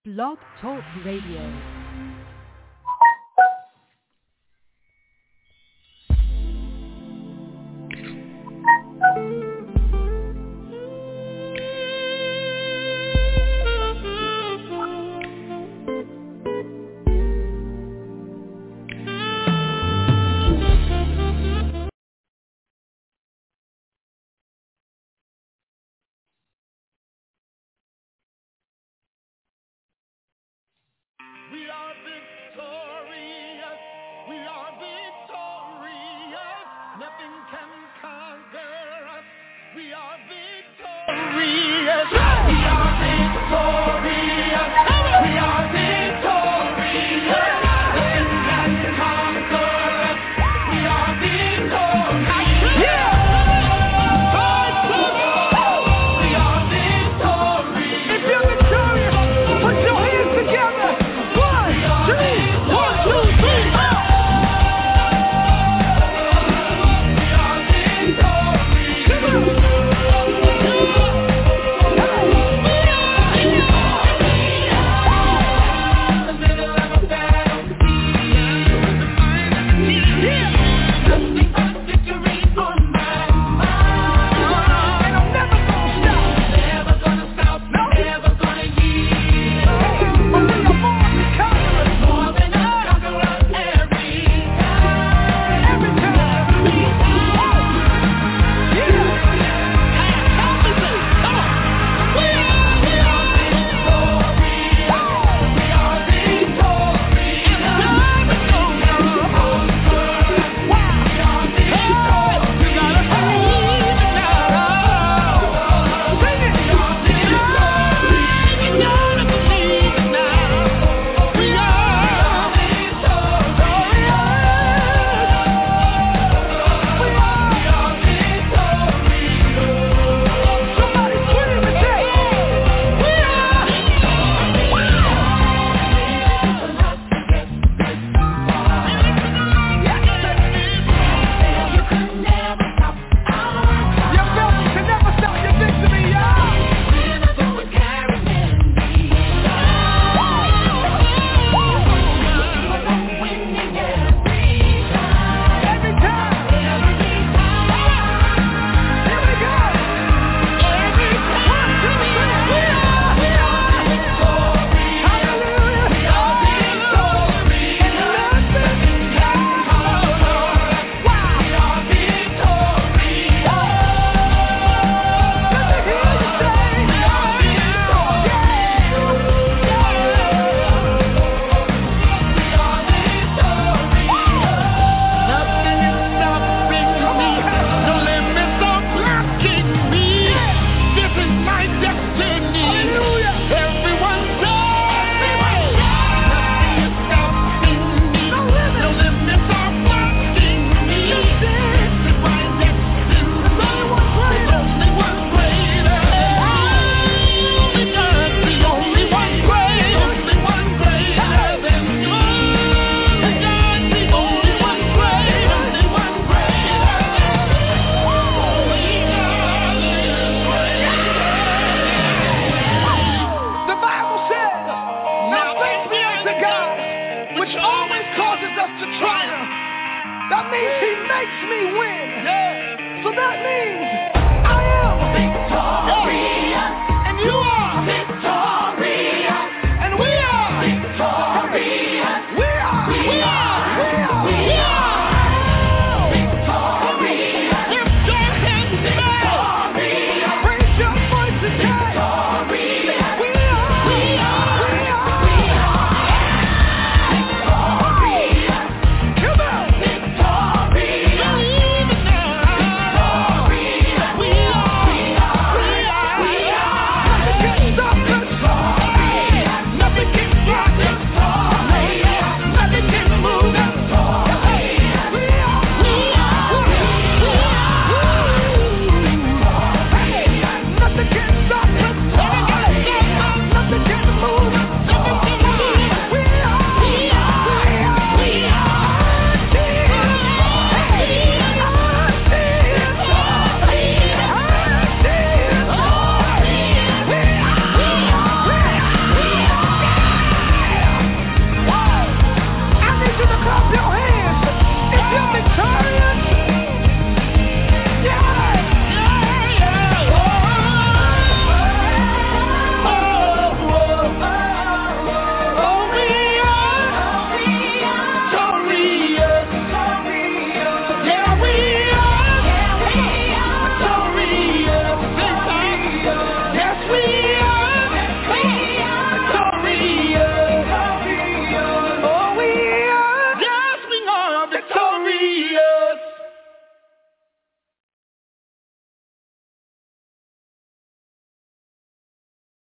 Blog Talk Radio.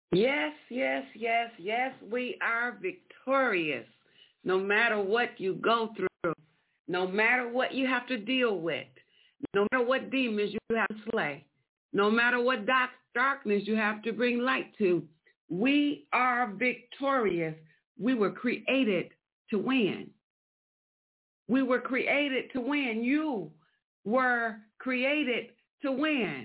Yes, yes, yes, yes, we are victorious. No matter what you go through, no matter what you have to deal with, no matter what demons you have to slay, no matter what darkness you have to bring light to, we are victorious. We were created to win. We were created to win. You were created to win.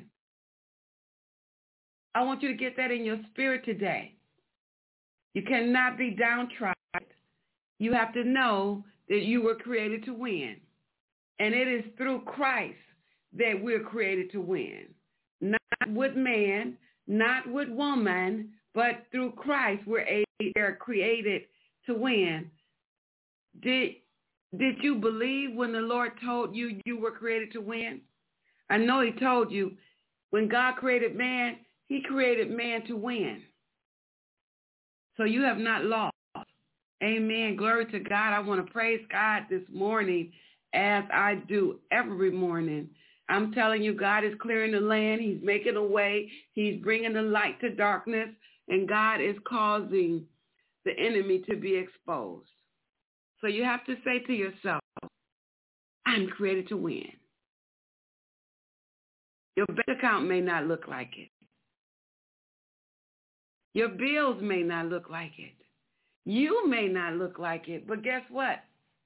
I want you to get that in your spirit today. You cannot be downtrodden. You have to know that you were created to win. And it is through Christ that we're created to win. Not with man, not with woman, but through Christ we're created to win. Did you believe when the Lord told you you were created to win? I know he told you when God created man, he created man to win. So you have not lost. Amen. Glory to God. I want to praise God this morning as I do every morning. I'm telling you, God is clearing the land. He's making a way. He's bringing the light to darkness. And God is causing the enemy to be exposed. So you have to say to yourself, I'm created to win. Your bank account may not look like it. Your bills may not look like it. You may not look like it, but guess what?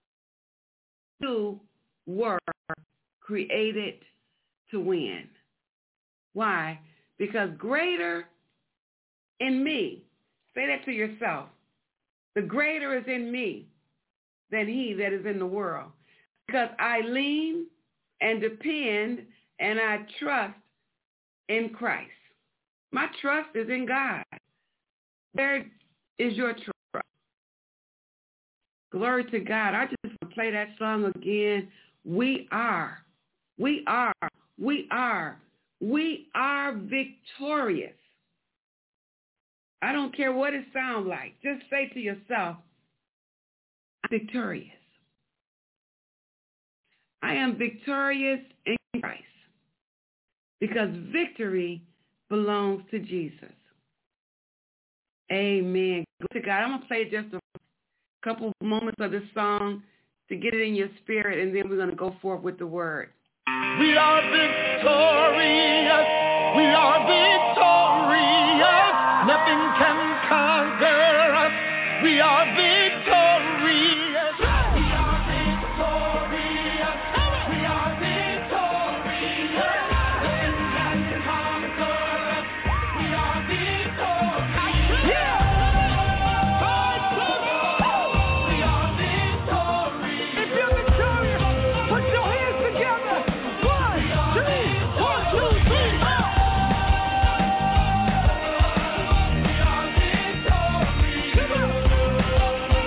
You were created to win. Why? Because greater in me, say that to yourself, the greater is in me than he that is in the world. Because I lean and depend and I trust in Christ. My trust is in God. Where is your trust? Glory to God. I just want to play that song again. We are victorious. I don't care what it sounds like. Just say to yourself, I'm victorious. I am victorious in Christ because victory belongs to Jesus. Amen. Glory to God. I'm going to play just a couple moments of the song to get it in your spirit, and then we're going to go forth with the word. We are victorious. We are victorious. Nothing can conquer us. We are victorious. We are victorious. We are victorious. Nothing can conquer us. We are victorious. Yeah. We are victorious. If you're victorious, put your hands together. One, two, three. We are victorious.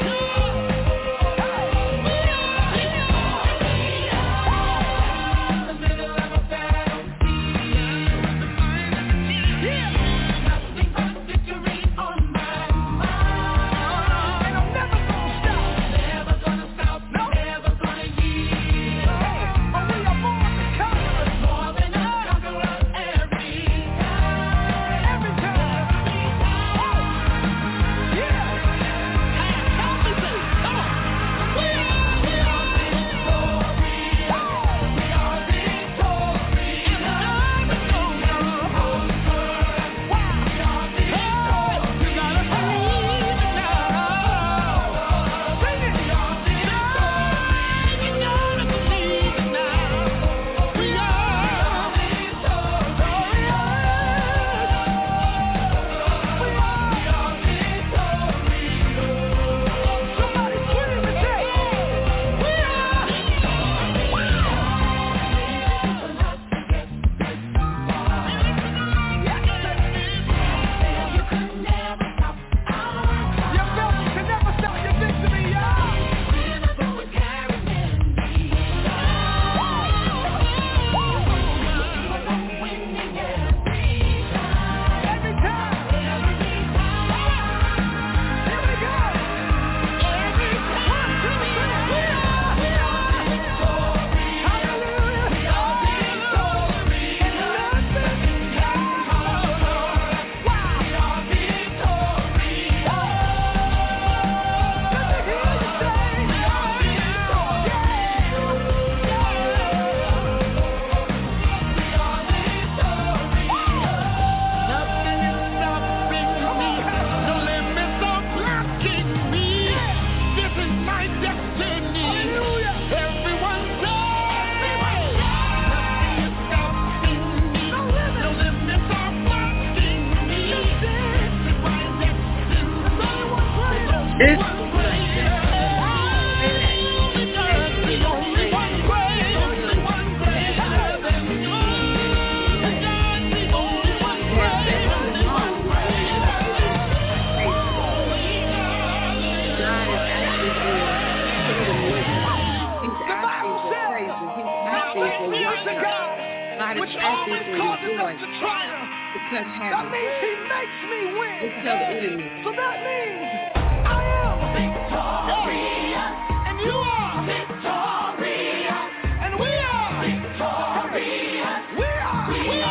That means he makes me win. So that means I am victorious. And you are victorious. And we are victorious. We are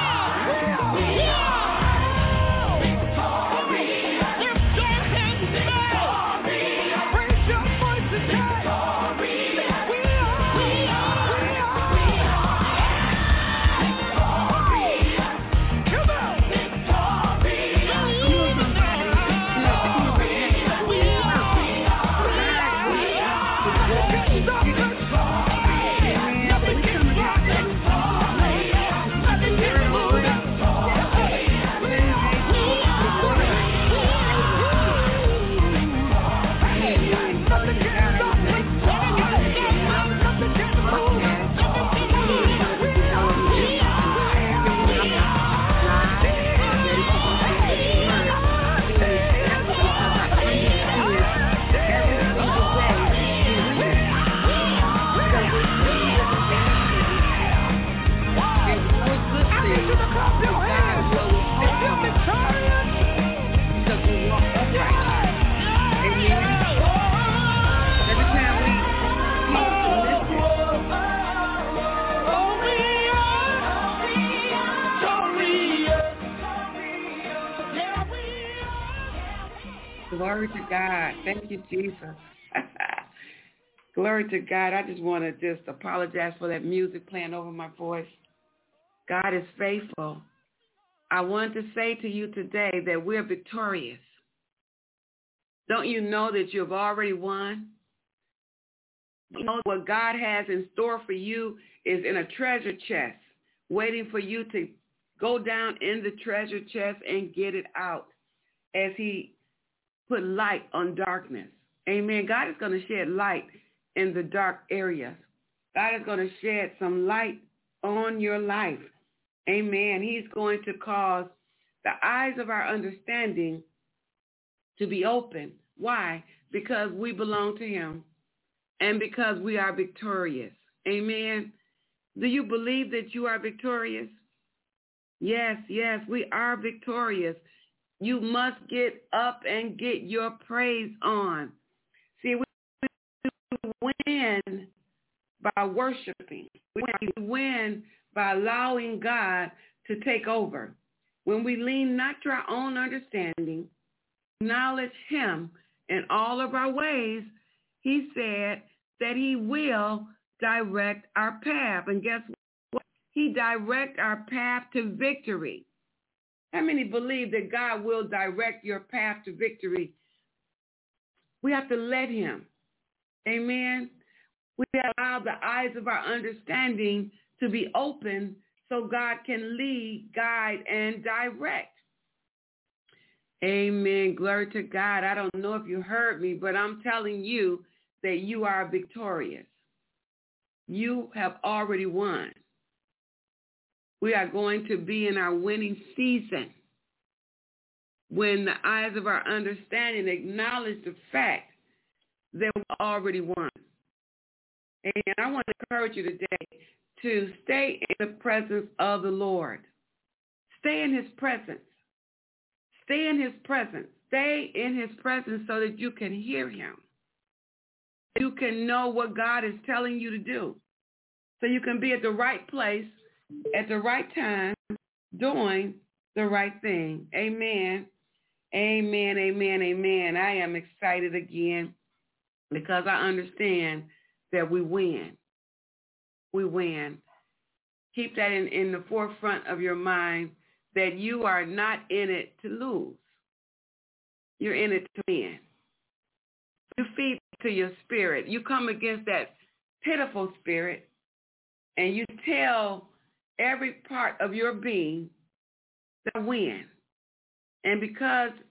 victorious. Lift your hands now. Raise your voice and say, we are. Come on. Glory to God. Thank you, Jesus. Glory to God. I just want to just apologize for that music playing over my voice. God is faithful. I want to say to you today that we're victorious. Don't you know that you've already won? You know what God has in store for you is in a treasure chest, waiting for you to go down in the treasure chest and get it out as he put light on darkness. Amen. God is going to shed light in the dark areas. God is going to shed some light on your life. Amen. He's going to cause the eyes of our understanding to be open. Why? Because we belong to him and because we are victorious. Amen. Do you believe that you are victorious? Yes, we are victorious. You must get up and get your praise on. See, we win by worshiping. We win by allowing God to take over. When we lean not to our own understanding, acknowledge him in all of our ways, he said that he will direct our path. And guess what? He directs our path to victory. How many believe that God will direct your path to victory? We have to let him. Amen. We allow the eyes of our understanding to be open so God can lead, guide, and direct. Amen. Glory to God. I don't know if you heard me, but I'm telling you that you are victorious. You have already won. We are going to be in our winning season when the eyes of our understanding acknowledge the fact that we already won. And I want to encourage you today to stay in the presence of the Lord. Stay in his presence. Stay in his presence. Stay in his presence so that you can hear him. You can know what God is telling you to do. So you can be at the right place at the right time doing the right thing. Amen. Amen, amen, amen. I am excited again because I understand that we win. We win. Keep that in the forefront of your mind that you are not in it to lose. You're in it to win. You feed to your spirit. You come against that pitiful spirit and you tell every part of your being that win. And because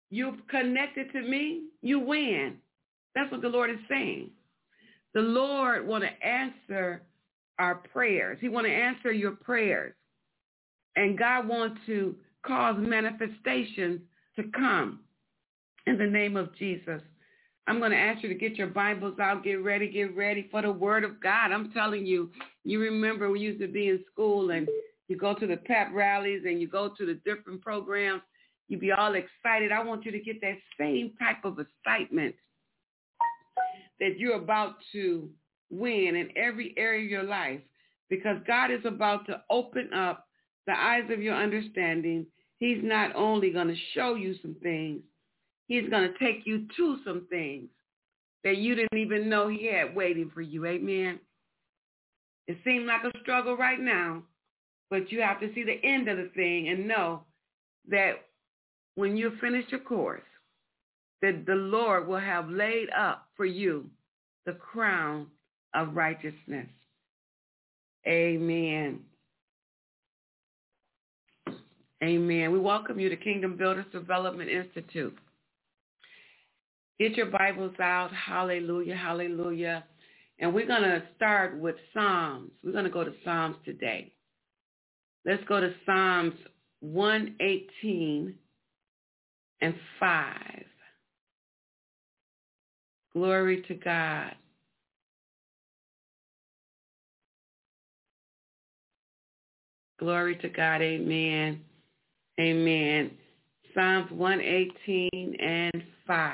you're connected to me, you win. That's what the Lord is saying. The Lord want to answer our prayers. He want to answer your prayers. And God wants to cause manifestations to come in the name of Jesus. I'm going to ask you to get your Bibles out. Get ready for the word of God. I'm telling you, you remember we used to be in school and you go to the pep rallies and you go to the different programs. You be all excited. I want you to get that same type of excitement that you're about to win in every area of your life, because God is about to open up the eyes of your understanding. He's not only going to show you some things, he's going to take you to some things that you didn't even know he had waiting for you. Amen. It seems like a struggle right now, but you have to see the end of the thing and know that when you finish your course, that the Lord will have laid up for you the crown of righteousness. Amen. Amen. We welcome you to Kingdom Builders Development Institute. Get your Bibles out. Hallelujah, hallelujah. And we're going to start with Psalms. We're going to go to Psalms today. Let's go to Psalms 118 and 5. Glory to God. Glory to God. Amen. Amen. Psalms 118 and 5.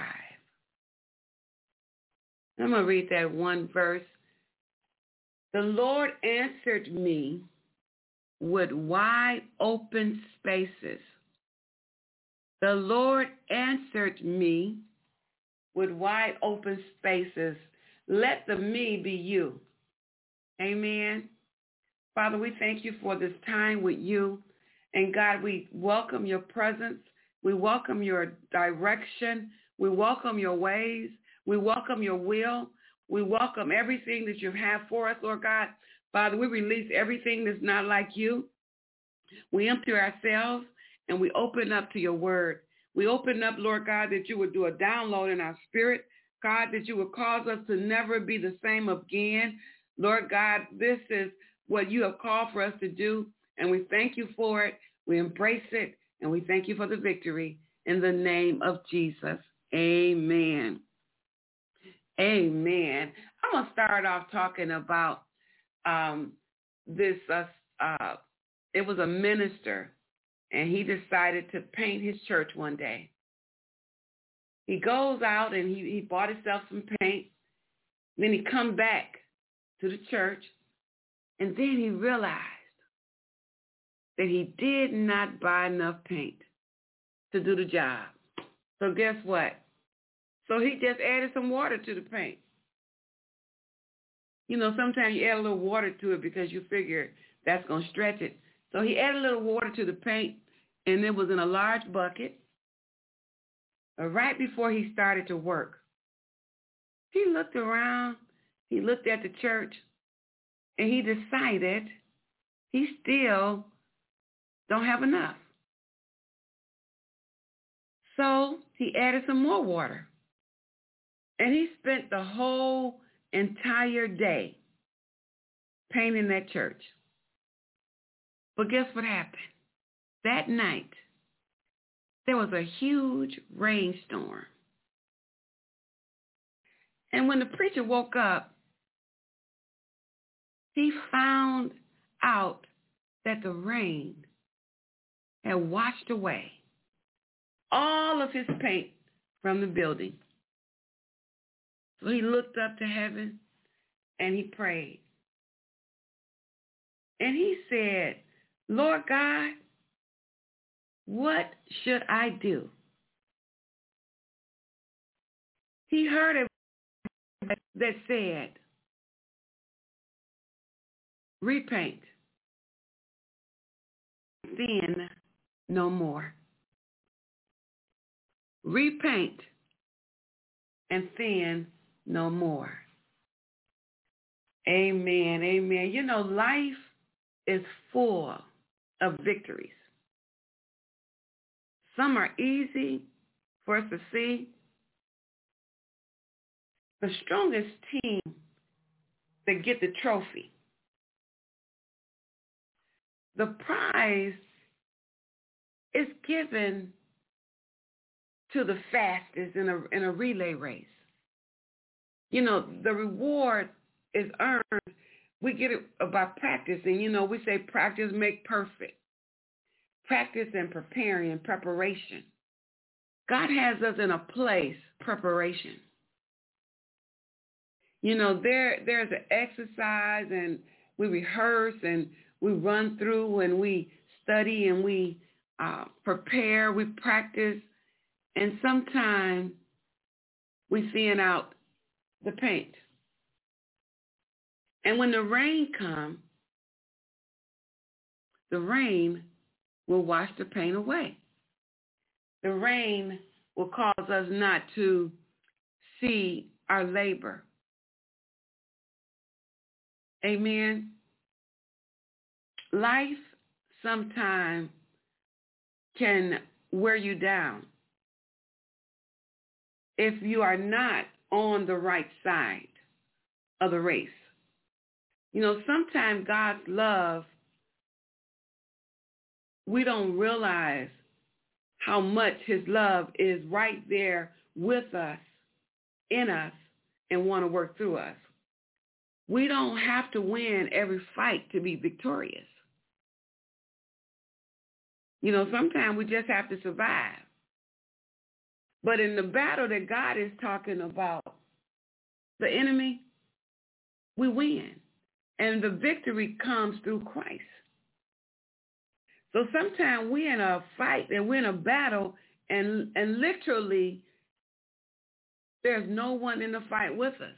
I'm going to read that one verse. The Lord answered me with wide open spaces. The Lord answered me with wide open spaces. Let the me be you. Amen. Father, we thank you for this time with you. And God, we welcome your presence. We welcome your direction. We welcome your ways. We welcome your will. We welcome everything that you have for us, Lord God. Father, we release everything that's not like you. We empty ourselves and we open up to your word. We open up, Lord God, that you would do a download in our spirit. God, that you would cause us to never be the same again. Lord God, this is what you have called for us to do, and we thank you for it. We embrace it, and we thank you for the victory in the name of Jesus. Amen. Amen. I'm going to start off talking about this. It was a minister, and he decided to paint his church one day. He goes out, and he bought himself some paint. Then he come back to the church, and then he realized that he did not buy enough paint to do the job. So guess what? So he just added some water to the paint. You know, sometimes you add a little water to it because you figure that's going to stretch it. So he added a little water to the paint, and it was in a large bucket. But right before he started to work, he looked around, he looked at the church, and he decided he still don't have enough. So he added some more water. And he spent the whole entire day painting that church. But guess what happened? That night, there was a huge rainstorm. And when the preacher woke up, he found out that the rain had washed away all of his paint from the building. So he looked up to heaven and he prayed. And he said, Lord God, what should I do? He heard a voice that said, repaint, sin no more. Repaint and sin no more. Amen, amen. You know, life is full of victories. Some are easy for us to see, the strongest team that get the trophy. The prize is given to the fastest in a relay race. You know, the reward is earned. We get it by practicing. You know, we say practice make perfect. Practice and preparing and preparation. God has us in a place, preparation. You know, there's an exercise, and we rehearse and we run through and we study and we prepare, we practice, and sometimes we thin out the paint. And when the rain comes, the rain will wash the paint away. The rain will cause us not to see our labor. Amen. Life sometimes can wear you down if you are not on the right side of the race. You know, sometimes God's love, we don't realize how much his love is right there with us, in us, and want to work through us. We don't have to win every fight to be victorious. You know, sometimes we just have to survive. But in the battle that God is talking about, the enemy, we win. And the victory comes through Christ. So sometimes we're in a fight and we're in a battle, and literally there's no one in the fight with us.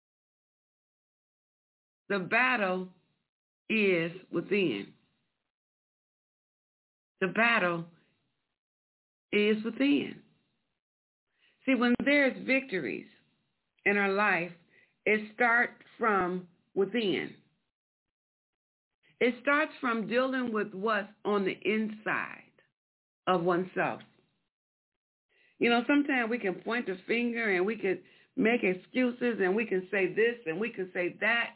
The battle is within. The battle is within. See, when there's victories in our life, it starts from within. It starts from dealing with what's on the inside of oneself. You know, sometimes we can point the finger and we can make excuses and we can say this and we can say that.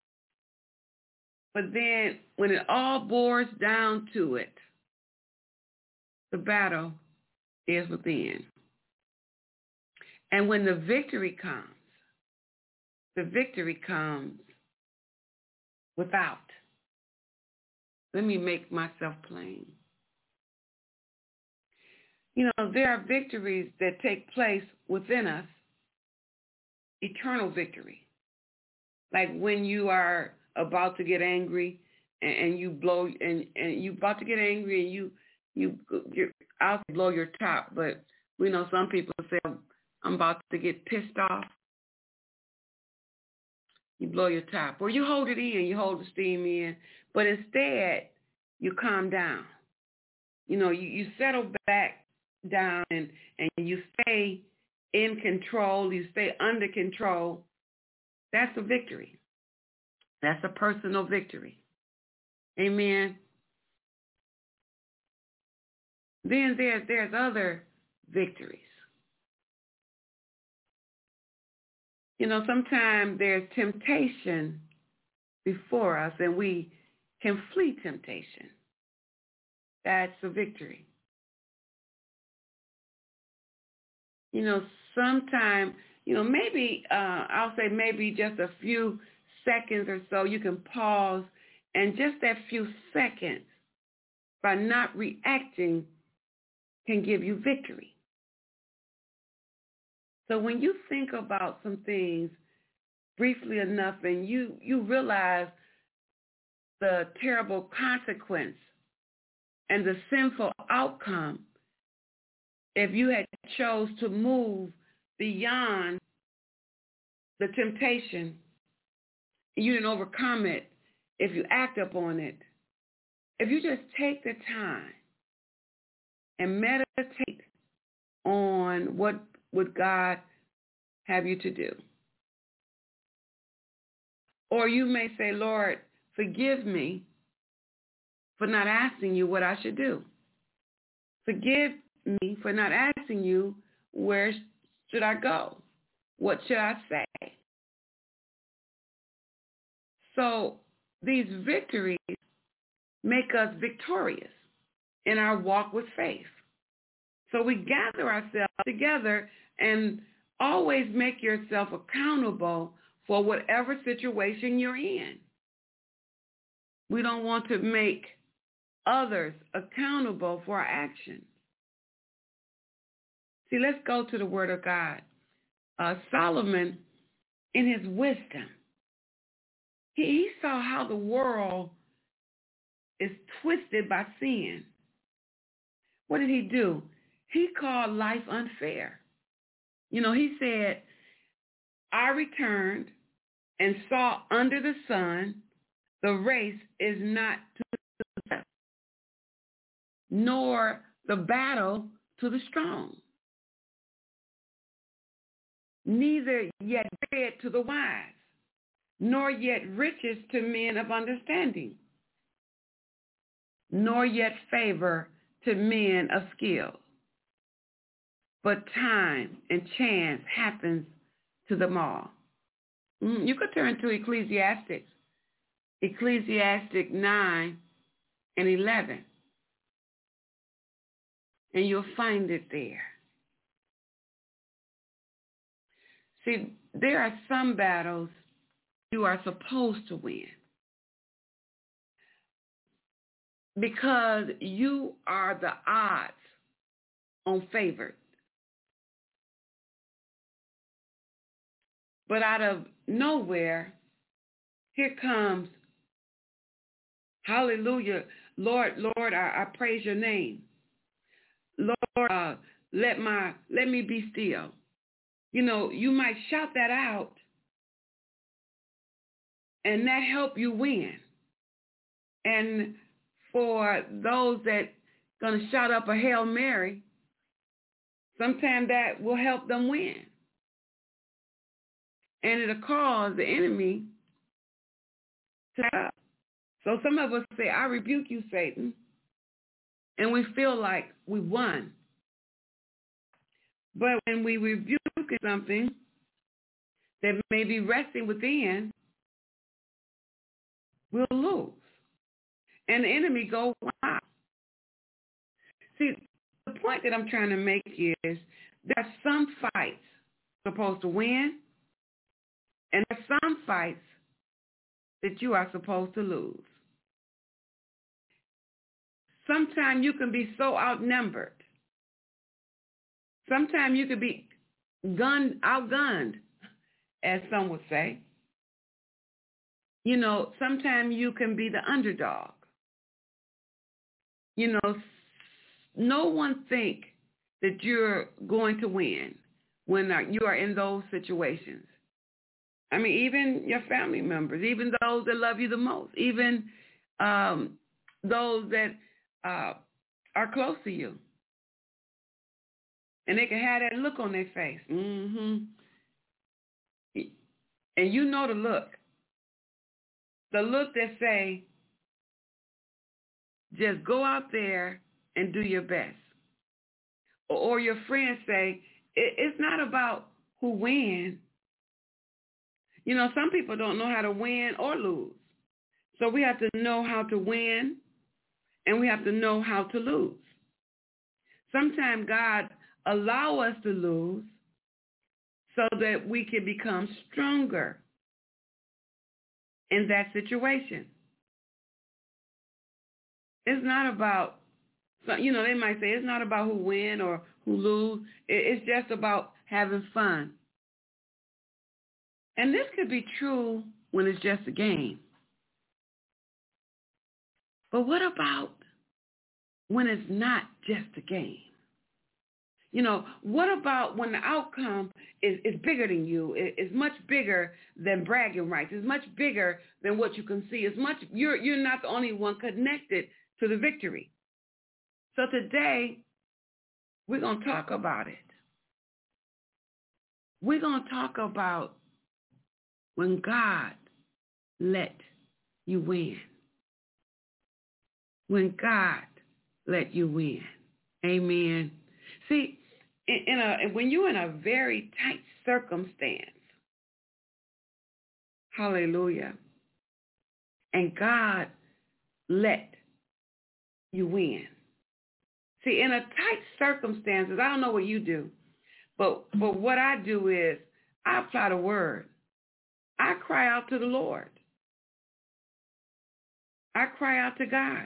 But then when it all boils down to it, the battle is within. And when the victory comes without. Let me make myself plain. You know, there are victories that take place within us, eternal victory. Like when you are about to get angry and you blow, and you about to get angry and you're out to blow your top, but we know some people say, I'm about to get pissed off. You blow your top. Or you hold it in, you hold the steam in, but instead you calm down. You know, you settle back down and you stay in control, you stay under control. That's a victory. That's a personal victory. Amen. Then there's other victories. You know, sometimes there's temptation before us and we can flee temptation. That's a victory. You know, sometimes, you know, maybe, I'll say maybe just a few seconds or so, you can pause, and just that few seconds by not reacting can give you victory. So when you think about some things briefly enough and you realize the terrible consequence and the sinful outcome, if you had chose to move beyond the temptation, you didn't overcome it, if you act upon it, if you just take the time and meditate on what would God have you to do. Or you may say, Lord, forgive me for not asking you what I should do. Forgive me for not asking you where should I go? What should I say? So these victories make us victorious in our walk with faith. So we gather ourselves together and always make yourself accountable for whatever situation you're in. We don't want to make others accountable for our actions. See, let's go to the Word of God. Solomon, in his wisdom, he saw how the world is twisted by sin. What did he do? He called life unfair. He said, I returned and saw under the sun the race is not to the swift, nor the battle to the strong, neither yet bread to the wise, nor yet riches to men of understanding, nor yet favor to men of skill. But time and chance happens to them all. You could turn to Ecclesiastes 9 and 11, and you'll find it there. See, there are some battles you are supposed to win because you are the odds on favored. But out of nowhere, here comes, hallelujah, Lord, I praise your name. Lord, let me be still. You might shout that out, and that help you win. And for those that going to shout up a Hail Mary, sometimes that will help them win. And it'll cause the enemy to up. So some of us say, I rebuke you, Satan. And we feel like we won. But when we rebuke something that may be resting within, we'll lose. And the enemy go wild. See, the point that I'm trying to make is there are some fights supposed to win, and there are some fights that you are supposed to lose. Sometimes you can be so outnumbered. Sometimes you could be outgunned, as some would say. Sometimes you can be the underdog. No one think that you're going to win when you are in those situations. I mean, even your family members, even those that love you the most, even those that are close to you. And they can have that look on their face. Mm-hmm. And you know the look. The look that say, just go out there and do your best. Or your friends say, it's not about who wins. Some people don't know how to win or lose. So we have to know how to win, and we have to know how to lose. Sometimes God allow us to lose so that we can become stronger in that situation. It's not about, they might say it's not about who win or who lose. It's just about having fun. And this could be true when it's just a game. But what about when it's not just a game? What about when the outcome is bigger than you? It's much bigger than bragging rights. It's much bigger than what you can see. You're not the only one connected to the victory. So today, we're going to talk about it. We're going to talk about when God let you win. When God let you win. Amen. See, when you're in a very tight circumstance, hallelujah, and God let you win. See, in a tight circumstances, I don't know what you do, but what I do is I apply the word. I cry out to the Lord. I cry out to God.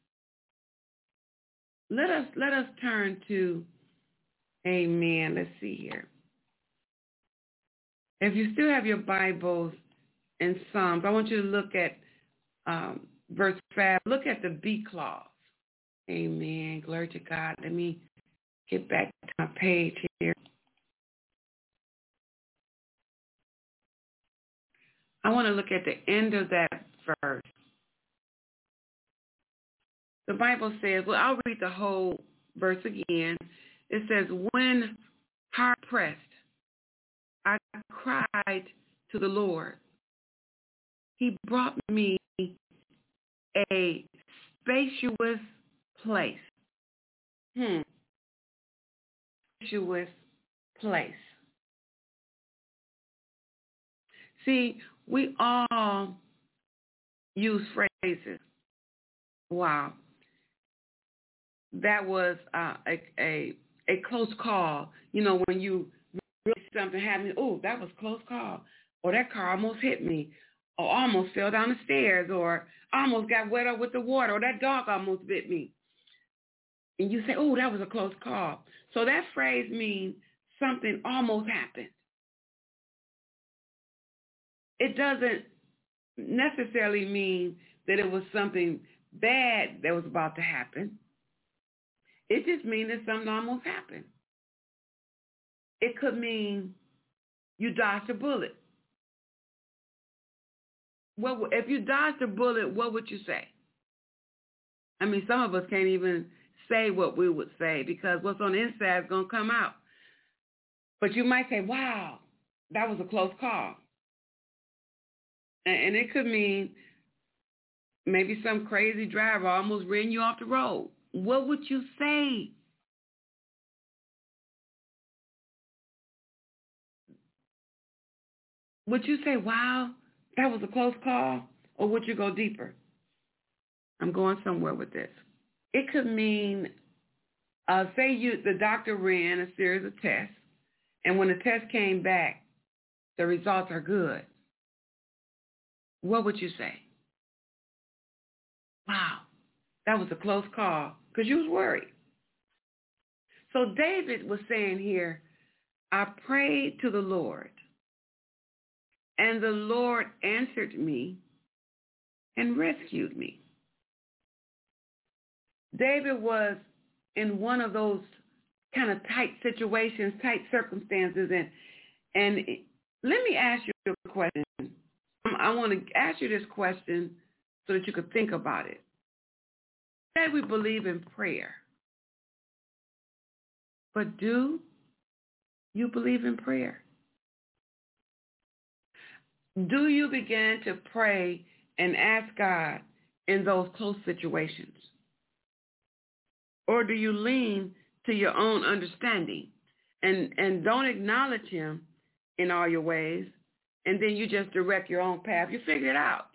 Let us turn to, amen, let's see here. If you still have your Bibles in Psalms, I want you to look at verse 5. Look at the B clause. Amen. Glory to God. Let me get back to my page here. I want to look at the end of that verse. The Bible says, well, I'll read the whole verse again. It says, when hard pressed, I cried to the Lord. He brought me a spacious place. Spacious place. See, we all use phrases. Wow. That was a close call. You know, when you really something happened, oh, that was a close call. Or that car almost hit me. Or almost fell down the stairs. Or almost got wet up with the water. Or that dog almost bit me. And you say, oh, that was a close call. So that phrase means something almost happened. It doesn't necessarily mean that it was something bad that was about to happen. It just means that something almost happened. It could mean you dodged a bullet. Well, if you dodged a bullet, what would you say? I mean, some of us can't even say what we would say because what's on the inside is going to come out. But you might say, wow, that was a close call. And it could mean maybe some crazy driver almost ran you off the road. What would you say? Would you say, wow, that was a close call? Or would you go deeper? I'm going somewhere with this. It could mean, say the doctor ran a series of tests, and when the test came back, the results are good. What would you say? Wow, that was a close call, because you was worried. So David was saying here, I prayed to the Lord, and the Lord answered me and rescued me. David was in one of those kind of tight situations, tight circumstances, and let me ask you a question. I want to ask you this question so that you could think about it. Say we believe in prayer, but do you believe in prayer? Do you begin to pray and ask God in those close situations? Or do you lean to your own understanding and don't acknowledge him in all your ways, and then you just direct your own path? You figure it out.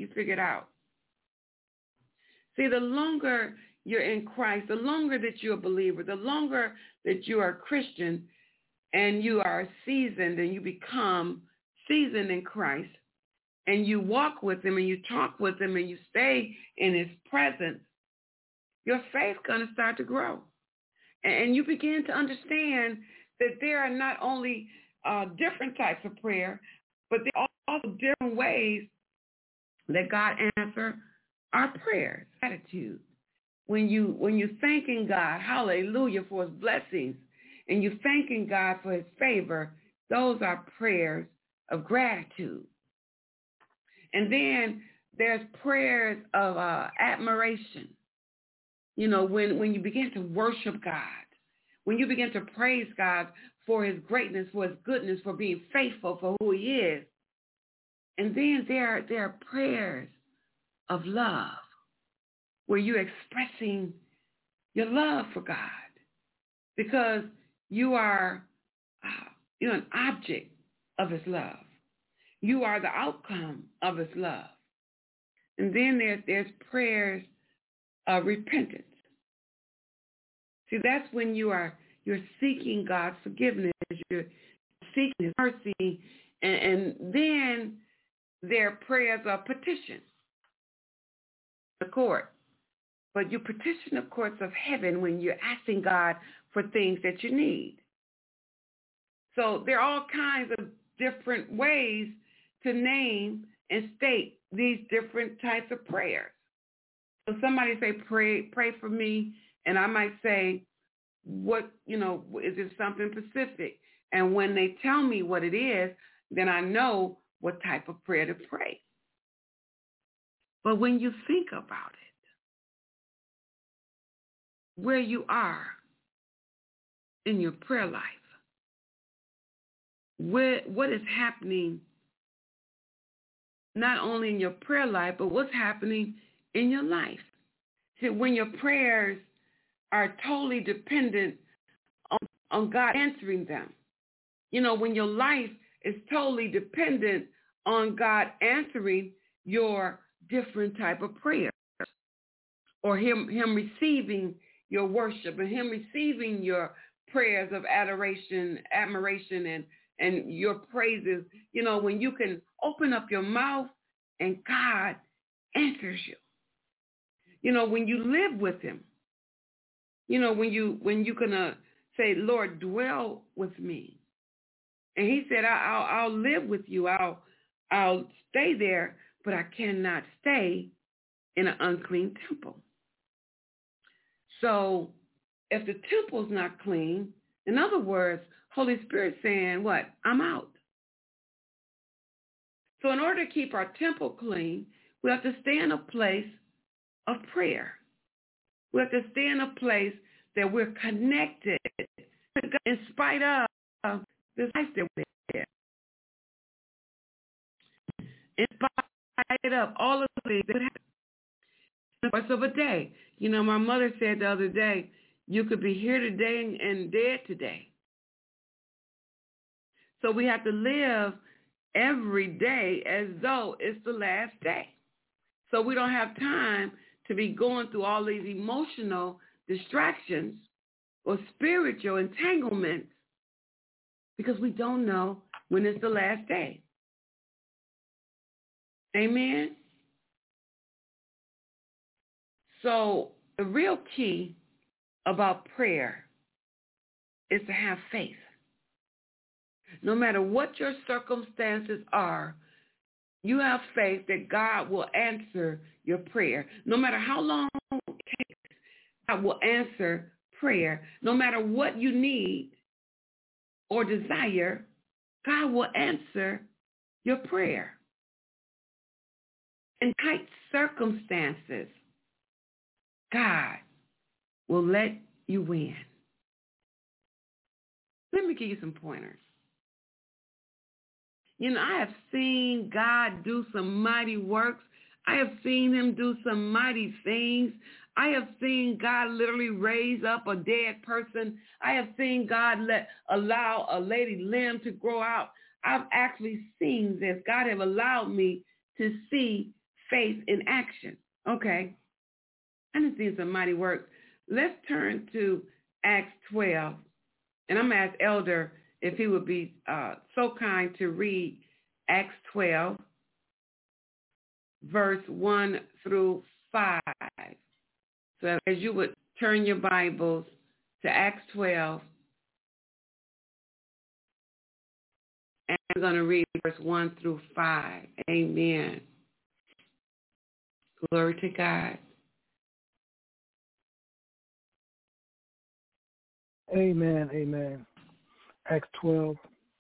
See, the longer you're in Christ, the longer that you're a believer, the longer that you are a Christian and you are seasoned and you become seasoned in Christ and you walk with him and you talk with him and you stay in his presence, your faith's going to start to grow. And you begin to understand that there are not only different types of prayer, but there are also different ways that God answers our prayers. Attitude. When you're thanking God, hallelujah, for his blessings, and you're thanking God for his favor, those are prayers of gratitude. And then there's prayers of admiration. You know, when you begin to worship God, when you begin to praise God for his greatness, for his goodness, for being faithful, for who he is. And then there are prayers of love, where you're expressing your love for God because you are You're an object of his love. You are the outcome of his love. And then there's prayers of repentance. See, that's when you're seeking God's forgiveness. You're seeking his mercy. And then there are prayers of petition, the court. But you petition the courts of heaven when you're asking God for things that you need. So there are all kinds of different ways to name and state these different types of prayers. So somebody say, pray for me, and I might say, what, is it something specific? And when they tell me what it is, then I know what type of prayer to pray. But when you think about it, where you are in your prayer life, what is happening not only in your prayer life, but what's happening in your life. See, when your prayers are totally dependent on God answering them, when your life is totally dependent on God answering your different type of prayers, or him receiving your worship, and him receiving your prayers of adoration, admiration, and your praises, when you can open up your mouth and God answers you. When you live with him, when you can say, Lord, dwell with me. And he said, I'll live with you. I'll stay there, but I cannot stay in an unclean temple. So if the temple's not clean, in other words, Holy Spirit saying, what? I'm out. So in order to keep our temple clean, we have to stay in a place of prayer. We have to stay in a place that we're connected to God in spite of this life that we're in. In spite of all of the things that happen in the course of a day. My mother said the other day, you could be here today and dead today. So we have to live every day as though it's the last day. So we don't have time to be going through all these emotional distractions or spiritual entanglements because we don't know when it's the last day. Amen? So the real key about prayer is to have faith. No matter what your circumstances are, you have faith that God will answer your prayer. No matter how long it takes, God will answer prayer. No matter what you need or desire, God will answer your prayer. In tight circumstances, God will let you win. Let me give you some pointers. I have seen God do some mighty works. I have seen him do some mighty things. I have seen God literally raise up a dead person. I have seen God allow a lady limb to grow out. I've actually seen this. God have allowed me to see faith in action. Okay. I done seen some mighty works. Let's turn to Acts 12. And I'm going to ask Elder if he would be so kind to read Acts 12, verse 1 through 5. So as you would turn your Bibles to Acts 12, and I'm going to read verse 1 through 5. Amen. Glory to God. Amen, amen. Acts 12,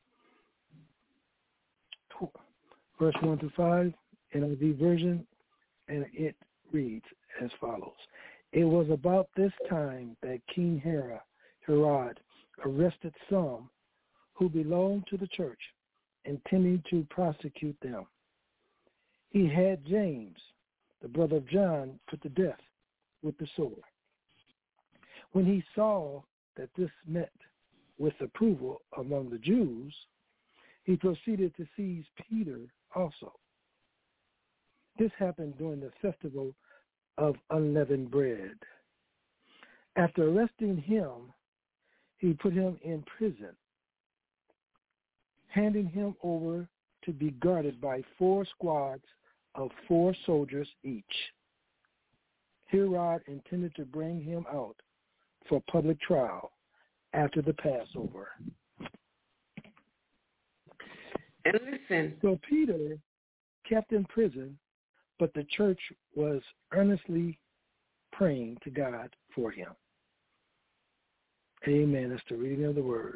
verse 1 through 5, NIV version, and it reads as follows. It was about this time that King Herod arrested some who belonged to the church, intending to prosecute them. He had James, the brother of John, put to death with the sword. When he saw that this met with approval among the Jews, he proceeded to seize Peter also. This happened during the festival of unleavened bread. After arresting him, he put him in prison, handing him over to be guarded by 4 squads of 4 soldiers each. Herod intended to bring him out for public trial after the Passover. And listen. So Peter kept in prison, but the church was earnestly praying to God for him. Amen. That's the reading of the word.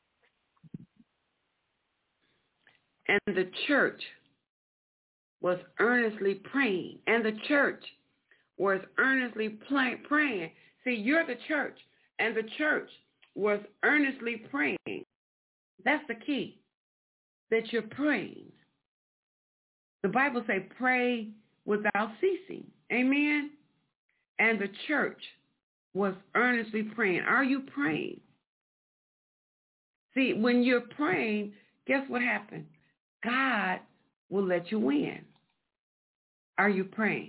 And the church was earnestly praying. And the church was earnestly praying. See, you're the church. And the church was earnestly praying. That's the key, that you're praying. The Bible says pray without ceasing. Amen? And the church was earnestly praying. Are you praying? See, when you're praying, guess what happens? God will let you win. Are you praying?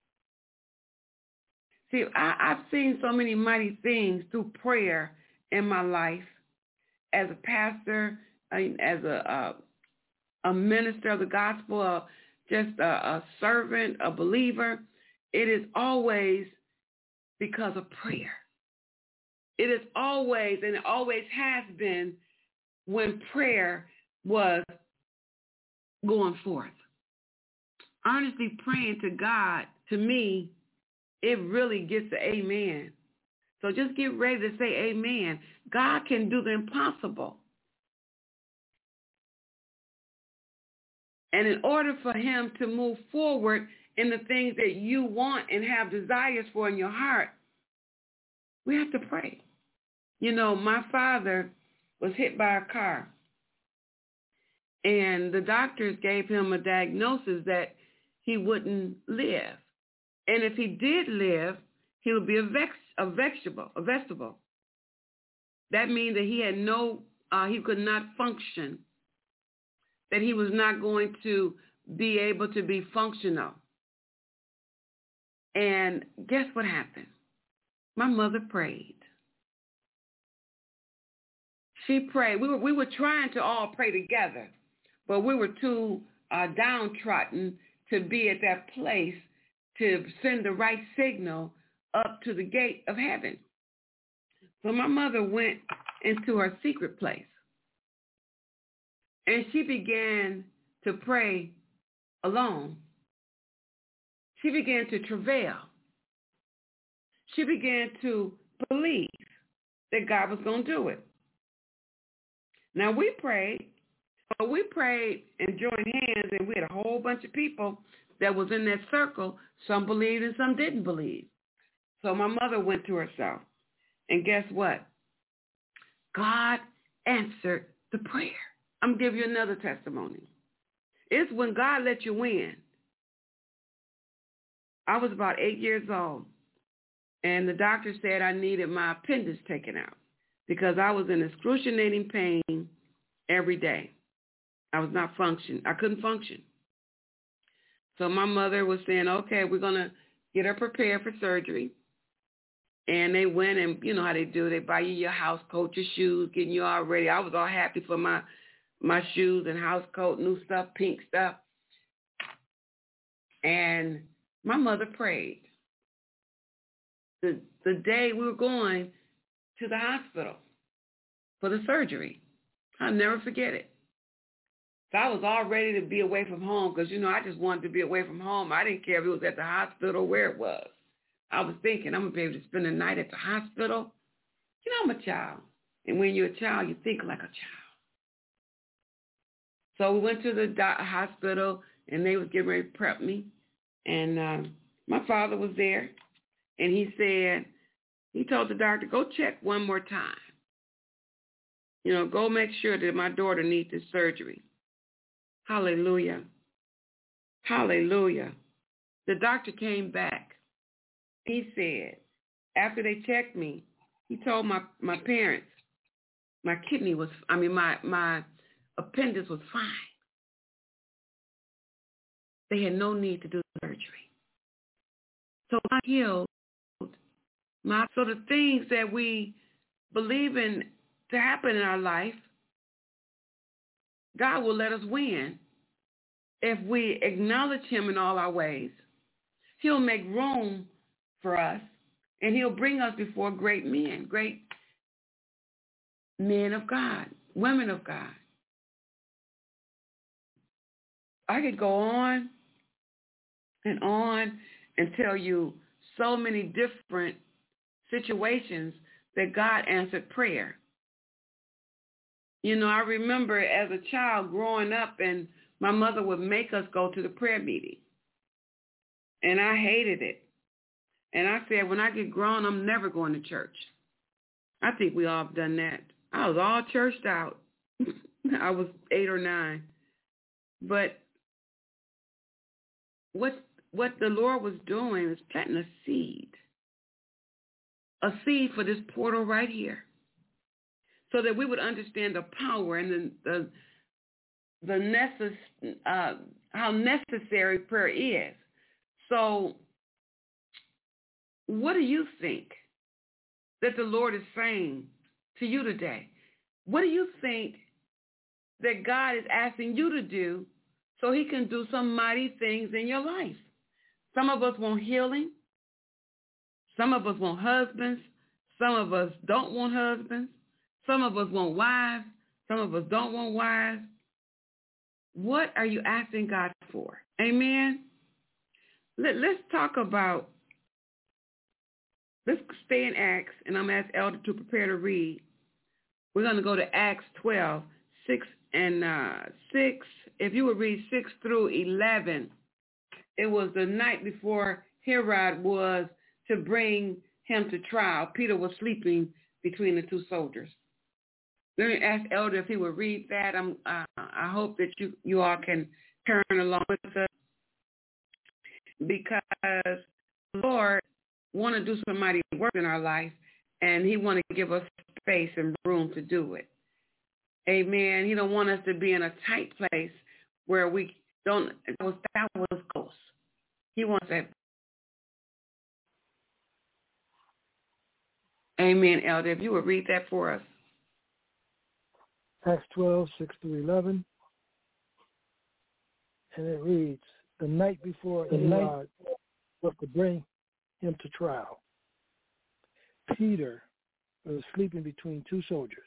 See, I've seen so many mighty things through prayer in my life as a pastor, as a minister of the gospel, just a servant, a believer. It is always because of prayer. It is always, and it always has been, when prayer was going forth. Earnestly praying to God, to me, it really gets the amen. So just get ready to say amen. God can do the impossible. And in order for him to move forward in the things that you want and have desires for in your heart, we have to pray. You know, my father was hit by a car, and the doctors gave him a diagnosis that he wouldn't live. And if he did live, he would be a vegetable. That means that he had he could not function, that he was not going to be able to be functional. And guess what happened? My mother prayed. She prayed. We were trying to all pray together, but we were too downtrodden to be at that place to send the right signal up to the gate of heaven. So my mother went into her secret place, and she began to pray alone. She began to travail. She began to believe that God was going to do it. Now we prayed and joined hands, and we had a whole bunch of people that was in that circle. Some believed and some didn't believe. So my mother went to herself, and guess what? God answered the prayer. I'm going to give you another testimony. It's when God let you win. I was about 8 years old, and the doctor said I needed my appendix taken out because I was in excruciating pain every day. I was not functioning. I couldn't function. So my mother was saying, okay, we're going to get her prepared for surgery. And they went, and you know how they do. They buy you your house coat, your shoes, getting you all ready. I was all happy for my shoes and house coat, new stuff, pink stuff. And my mother prayed. The day we were going to the hospital for the surgery, I'll never forget it. So I was all ready to be away from home because, I just wanted to be away from home. I didn't care if it was at the hospital or where it was. I was thinking I'm going to be able to spend the night at the hospital. I'm a child. And when you're a child, you think like a child. So we went to the hospital, and they was getting ready to prep me. And my father was there, and he told the doctor, go check one more time. Go make sure that my daughter needs this surgery. Hallelujah. Hallelujah. The doctor came back. He said, after they checked me, he told my parents, my appendix was fine. They had no need to do surgery. So I healed. So the things that we believe in to happen in our life, God will let us win if we acknowledge him in all our ways. He'll make room for us, and he'll bring us before great men of God, women of God. I could go on and tell you so many different situations that God answered prayer. You know, I remember as a child growing up, and my mother would make us go to the prayer meeting. And I hated it. And I said, when I get grown, I'm never going to church. I think we all have done that. I was all churched out. I was 8 or 9. But what the Lord was doing is planting a seed for this portal right here, so that we would understand the power and how necessary prayer is. So what do you think that the Lord is saying to you today? What do you think that God is asking you to do so he can do some mighty things in your life? Some of us want healing. Some of us want husbands. Some of us don't want husbands. Some of us want wives. Some of us don't want wives. What are you asking God for? Amen? Let's talk about, let's stay in Acts, and I'm going to ask Elder to prepare to read. We're going to go to Acts 12, 6. If you would read 6 through 11, it was the night before Herod was to bring him to trial. Peter was sleeping between the two soldiers. Let me ask Elder if he would read that. I hope that you all can turn along with us, because the Lord want to do some mighty work in our life, and he want to give us space and room to do it. Amen. He don't want us to be in a tight place where we don't, that was close. He wants that. Amen, Elder. If you would read that for us. Acts 12, 6 through 11. And it reads, the night before Herod was to bring him to trial, Peter was sleeping between two soldiers,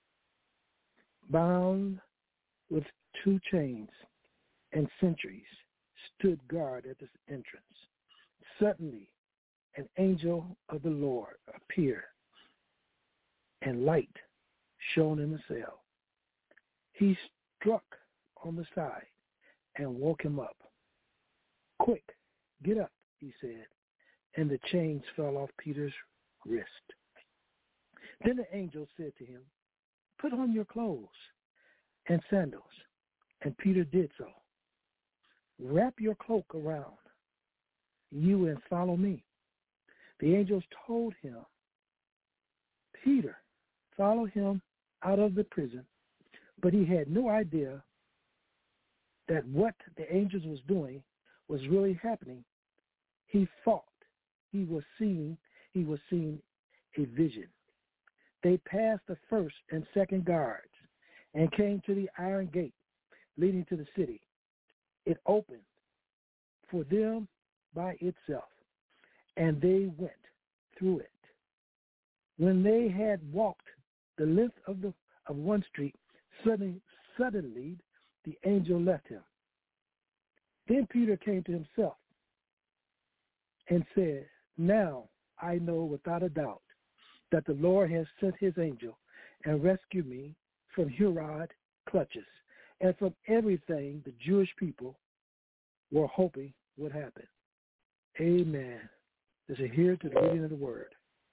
bound with 2 chains, and sentries stood guard at this entrance. Suddenly, an angel of the Lord appeared, and light shone in the cell. He struck on the side and woke him up. Quick, get up, he said, and the chains fell off Peter's wrist. Then the angel said to him, put on your clothes and sandals. And Peter did so. Wrap your cloak around you and follow me. The angels told him, Peter, follow him out of the prison. But he had no idea that what the angels was doing was really happening. He thought he was seeing a vision. They passed the first and second guards and came to the iron gate leading to the city. It opened for them by itself, and they went through it. When they had walked the length of one street, suddenly the angel left him. Then Peter came to himself and said, now I know without a doubt that the Lord has sent his angel and rescued me from Herod's clutches and from everything the Jewish people were hoping would happen. Amen. This is here to the reading of the word.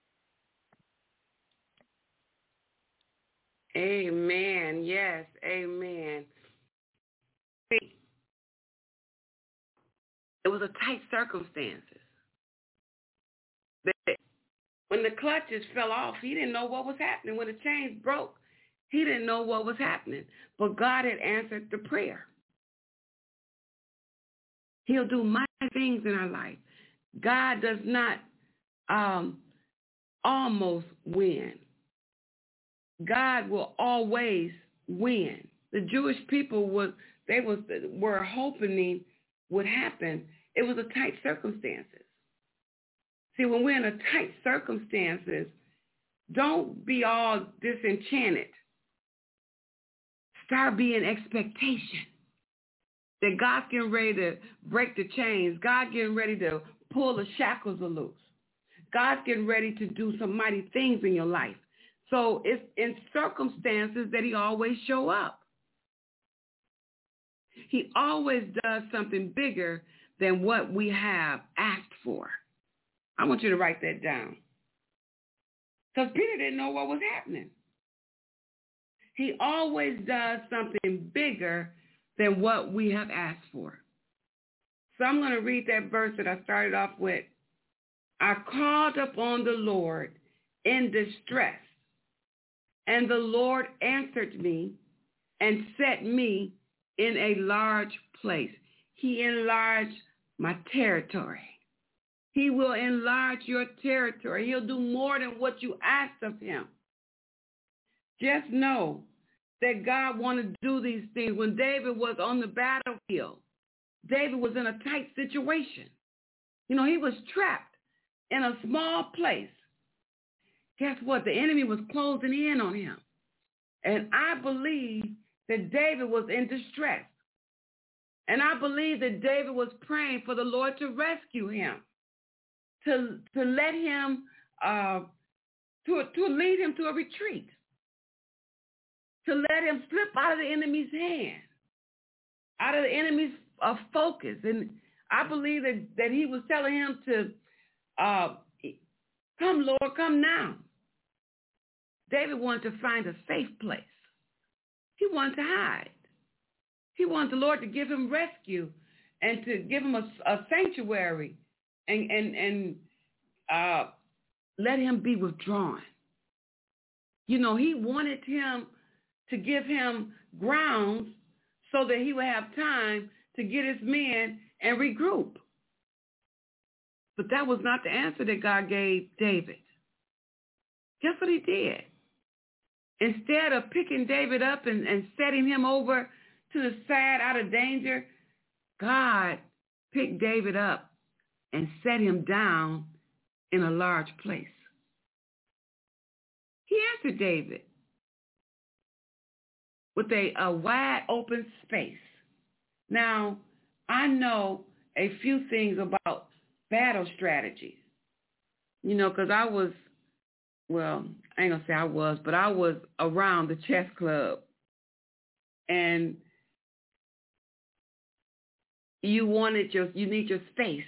Amen. Yes. Amen. It was a tight circumstances. When the clutches fell off, he didn't know what was happening. When the chains broke, He didn't know what was happening, but God had answered the prayer. He'll do mighty things in our life. God does not almost win. God will always win. The Jewish people were hoping would happen. It was a tight circumstances. See, when we're in a tight circumstances, don't be all disenchanted. Start being expectation that God's getting ready to break the chains. God getting ready to pull the shackles loose. God's getting ready to do some mighty things in your life. So it's in circumstances that he always show up. He always does something bigger than what we have asked for. I want you to write that down. Because Peter didn't know what was happening. He always does something bigger than what we have asked for. So I'm going to read that verse that I started off with. I called upon the Lord in distress, and the Lord answered me and set me in a large place. He enlarged my territory. He will enlarge your territory. He'll do more than what you asked of him. Just know that God wanted to do these things. When David was on the battlefield, David was in a tight situation. You know, he was trapped in a small place. Guess what? The enemy was closing in on him. And I believe that David was in distress. And I believe that David was praying for the Lord to rescue him, to let him, to lead him to a retreat, to let him slip out of the enemy's hand, out of the enemy's focus. And I believe that he was telling him to, come, Lord, come now. David wanted to find a safe place. He wanted to hide. He wanted the Lord to give him rescue and to give him a sanctuary and let him be withdrawn. You know, he wanted him to give him grounds so that he would have time to get his men and regroup. But that was not the answer that God gave David. Guess what he did? Instead of picking David up and setting him over to the side out of danger, God picked David up and set him down in a large place. He answered David with a wide open space. Now, I know a few things about battle strategies, you know, because I was around the chess club. And you need your space.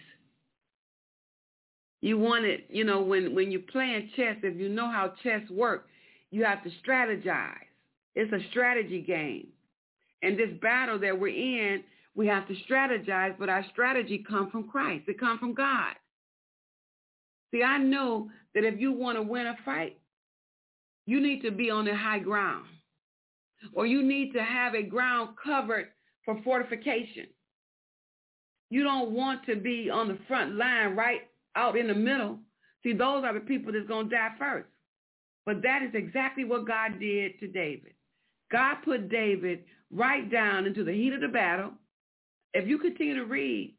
You want it, you know, when you're playing chess, if you know how chess works, you have to strategize. It's a strategy game. And this battle that we're in, we have to strategize, but our strategy comes from Christ. It comes from God. See, I know that if you want to win a fight, you need to be on the high ground, or you need to have a ground covered for fortification. You don't want to be on the front line right out in the middle. See, those are the people that's going to die first. But that is exactly what God did to David. God put David right down into the heat of the battle. If you continue to read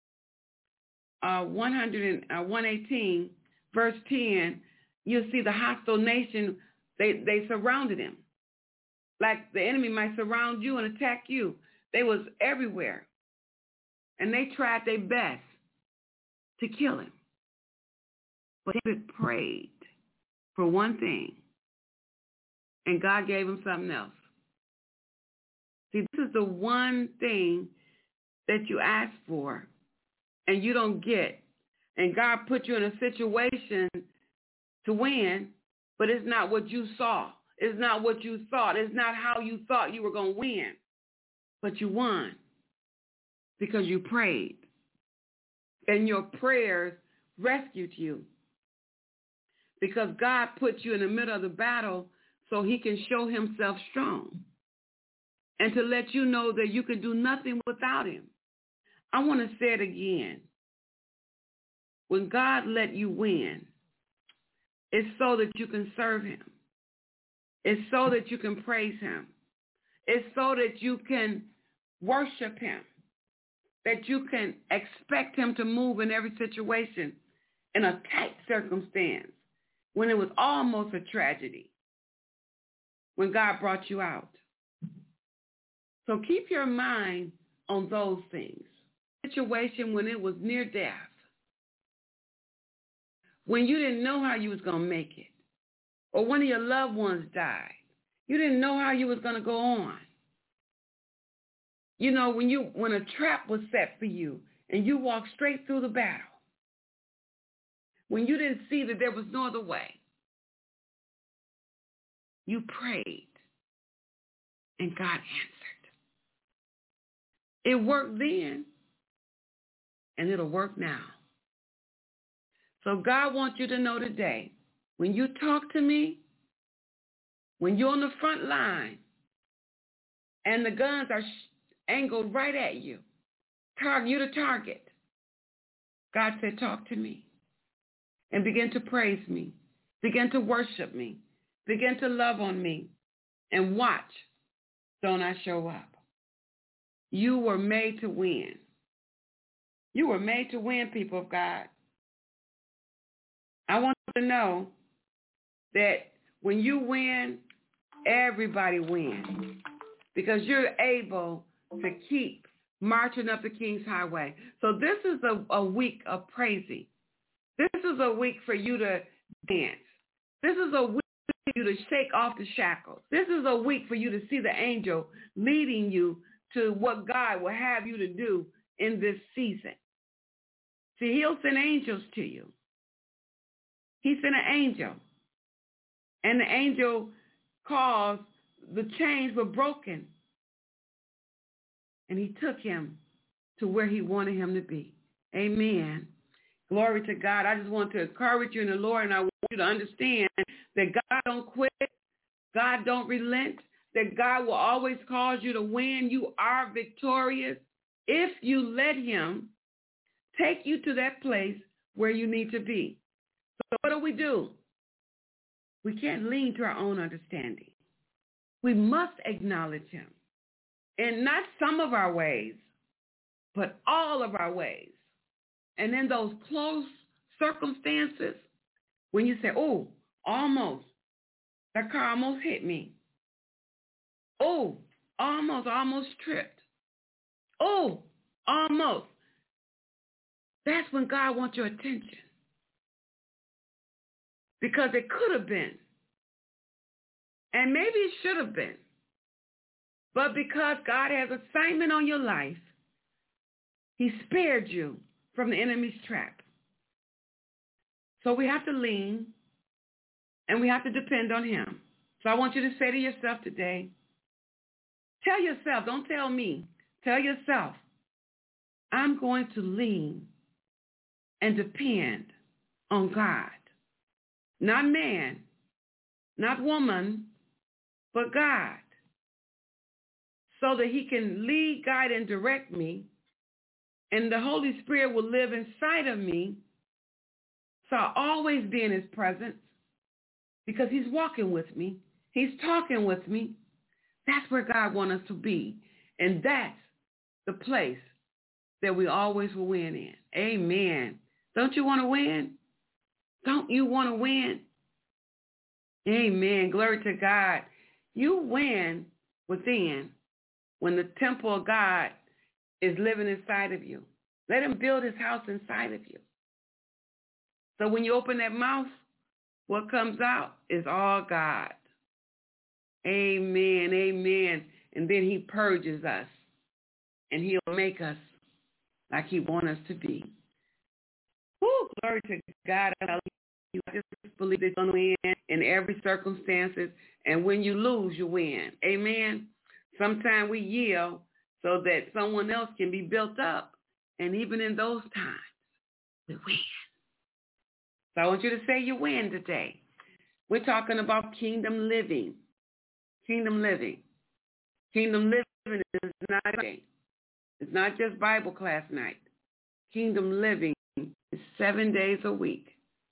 118, verse 10, you'll see the hostile nation, they surrounded him. Like the enemy might surround you and attack you. They was everywhere. And they tried their best to kill him. But David prayed for one thing, and God gave him something else. See, this is the one thing that you ask for and you don't get. And God put you in a situation to win, but it's not what you saw. It's not what you thought. It's not how you thought you were going to win. But you won because you prayed. And your prayers rescued you. Because God put you in the middle of the battle so he can show himself strong and to let you know that you can do nothing without him. I want to say it again. When God let you win, it's so that you can serve him. It's so that you can praise him. It's so that you can worship him, that you can expect him to move in every situation in a tight circumstance when it was almost a tragedy, when God brought you out. So keep your mind on those things. Situation when it was near death, when you didn't know how you was going to make it, or one of your loved ones died. You didn't know how you was going to go on. You know, when a trap was set for you and you walked straight through the battle, when you didn't see that there was no other way, you prayed and God answered. It worked then and it'll work now. So God wants you to know today, when you talk to me, when you're on the front line and the guns are angled right at you, you're the target. God said, talk to me and begin to praise me, begin to worship me, begin to love on me, and watch, don't I show up. You were made to win. You were made to win, people of God. I want you to know that when you win, everybody wins because you're able to keep marching up the King's Highway. So this is a week of praising. This is a week for you to dance. This is a week for you to shake off the shackles. This is a week for you to see the angel leading you to what God will have you to do in this season. See, he'll send angels to you. He sent an angel. And the angel caused the chains were broken. And he took him to where he wanted him to be. Amen. Glory to God. I just want to encourage you in the Lord, and I want you to understand that God don't quit. God don't relent. That God will always cause you to win. You are victorious if you let him take you to that place where you need to be. So what do? We can't lean to our own understanding. We must acknowledge him. And not some of our ways, but all of our ways. And in those close circumstances, when you say, oh, almost, that car almost hit me. Oh, almost tripped. Oh, almost. That's when God wants your attention. Because it could have been. And maybe it should have been. But because God has assignment on your life, he spared you from the enemy's trap. So we have to lean and we have to depend on him. So I want you to say to yourself today, tell yourself, don't tell me, tell yourself, I'm going to lean and depend on God. Not man, not woman, but God. So that he can lead, guide, and direct me. And the Holy Spirit will live inside of me. So I'll always be in his presence because he's walking with me. He's talking with me. That's where God wants us to be. And that's the place that we always will win in. Amen. Don't you want to win? Don't you want to win? Amen. Glory to God. You win within when the temple of God is living inside of you. Let him build his house inside of you. So when you open that mouth, what comes out is all God. Amen, amen. And then he purges us, and he'll make us like he wants us to be. Woo, glory to God. I just believe that you're going to win in every circumstances, and when you lose, you win. Amen. Sometimes we yield so that someone else can be built up, and even in those times, we win. So I want you to say you win today. We're talking about kingdom living. Kingdom living. Kingdom living is not a day. It's not just Bible class night. Kingdom living is 7 days a week,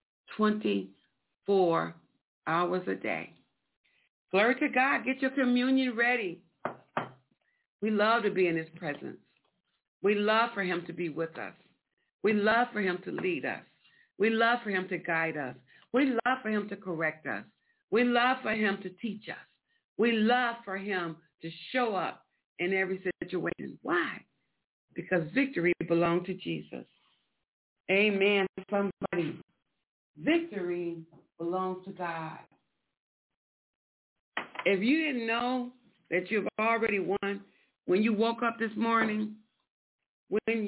24 hours a day. Glory to God. Get your communion ready. We love to be in his presence. We love for him to be with us. We love for him to lead us. We love for him to guide us. We love for him to correct us. We love for him to teach us. We love for him to show up in every situation. Why? Because victory belongs to Jesus. Amen. Somebody. Victory belongs to God. If you didn't know that you've already won, when you woke up this morning, and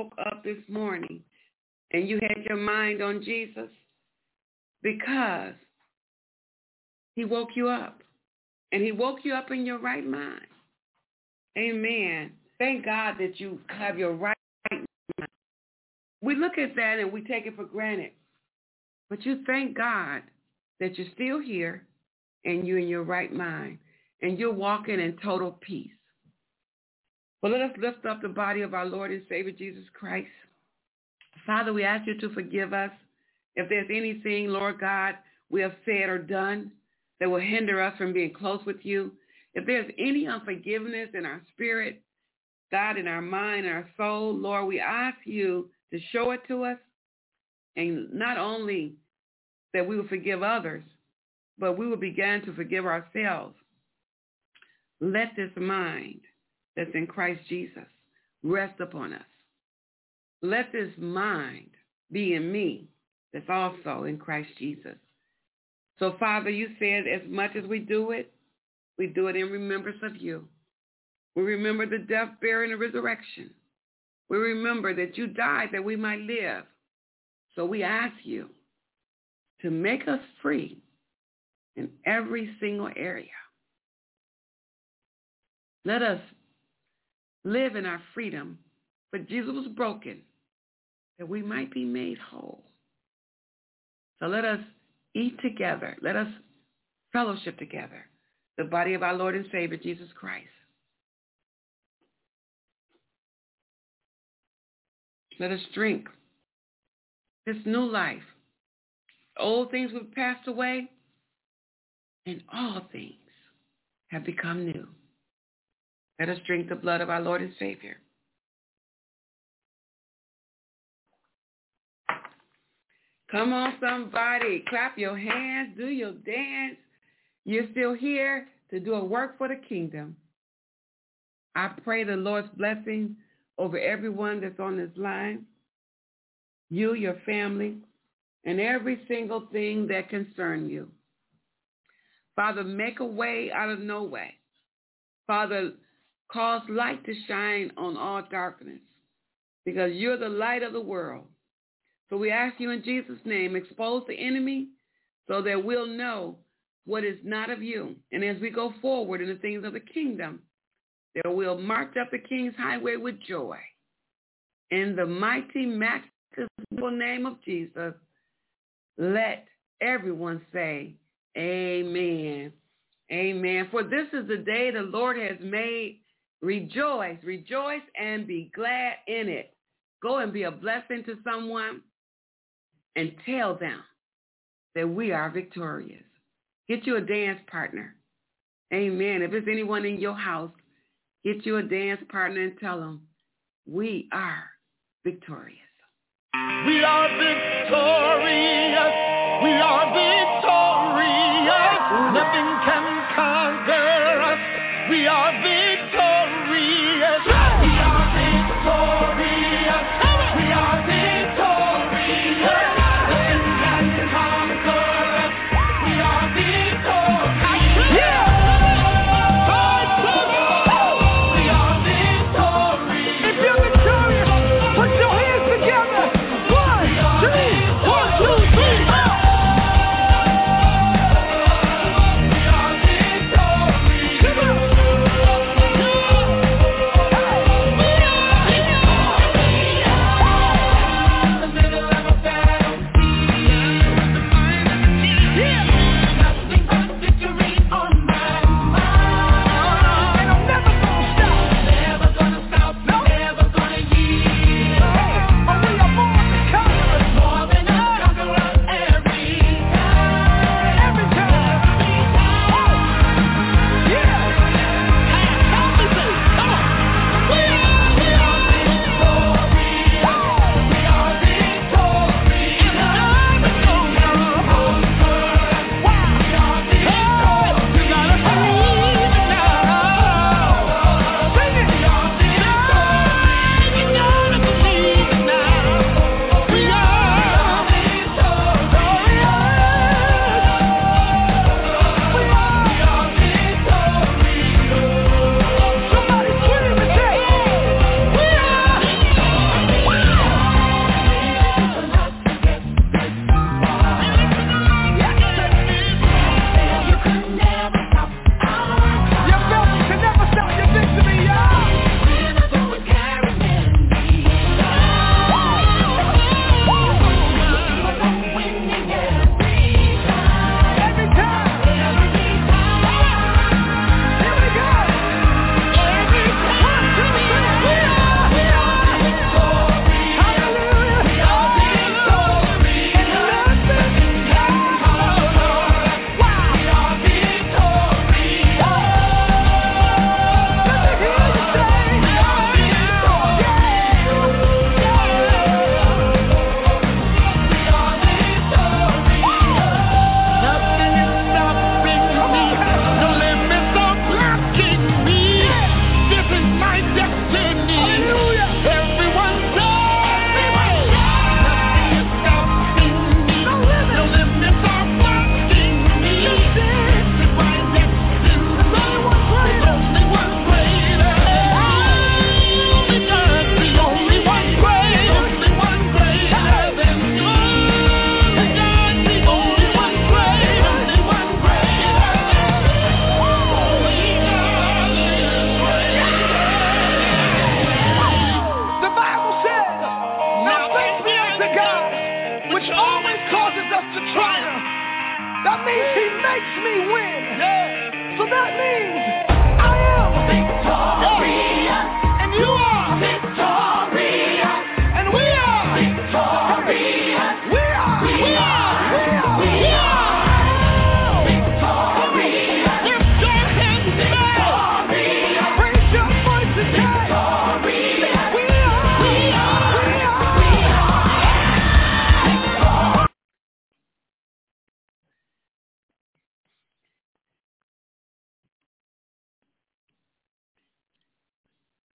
you had your mind on Jesus, because he woke you up, and he woke you up in your right mind. Amen. Thank God that you have your right mind. We look at that and we take it for granted, but you thank God that you're still here and you're in your right mind and you're walking in total peace. Well, let us lift up the body of our Lord and Savior Jesus Christ. Father, we ask you to forgive us if there's anything, Lord God, we have said or done that will hinder us from being close with you. If there's any unforgiveness in our spirit, God, in our mind, in our soul, Lord, we ask you to show it to us. And not only that we will forgive others, but we will begin to forgive ourselves. Let this mind that's in Christ Jesus rest upon us. Let this mind be in me that's also in Christ Jesus. So, Father, you said as much as we do it in remembrance of you. We remember the death, burial, and the resurrection. We remember that you died that we might live. So we ask you to make us free in every single area. Let us live in our freedom, for Jesus was broken that we might be made whole. So let us eat together. Let us fellowship together, the body of our Lord and Savior, Jesus Christ. Let us drink this new life. Old things have passed away, and all things have become new. Let us drink the blood of our Lord and Savior. Come on, somebody. Clap your hands. Do your dance. You're still here to do a work for the kingdom. I pray the Lord's blessing over everyone that's on this line, you, your family, and every single thing that concerns you. Father, make a way out of no way. Father, cause light to shine on all darkness, because you're the light of the world. So we ask you in Jesus' name, expose the enemy so that we'll know what is not of you. And as we go forward in the things of the kingdom, that we'll march up the King's highway with joy. In the mighty, matchless name of Jesus, let everyone say, amen. Amen. For this is the day the Lord has made. Rejoice, rejoice, and be glad in it. Go and be a blessing to someone and tell them that we are victorious. Get you a dance partner. Amen. If there's anyone in your house, get you a dance partner and tell them, we are victorious. We are victorious. We are victorious. Nothing can conquer us. We are victorious.